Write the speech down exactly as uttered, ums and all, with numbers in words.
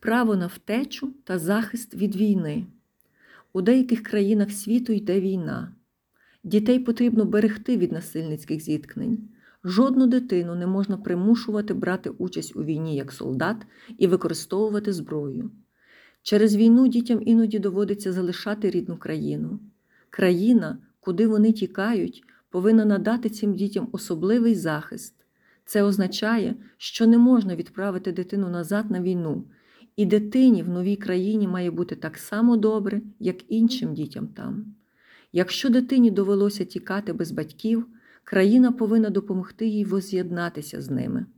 право на втечу та захист від війни. У деяких країнах світу йде війна. Дітей потрібно берегти від насильницьких зіткнень. Жодну дитину не можна примушувати брати участь у війні як солдат і використовувати зброю. Через війну дітям іноді доводиться залишати рідну країну. Країна, куди вони тікають, повинна надати цим дітям особливий захист. Це означає, що не можна відправити дитину назад на війну, і дитині в новій країні має бути так само добре, як іншим дітям там. Якщо дитині довелося тікати без батьків, країна повинна допомогти їй возз'єднатися з ними.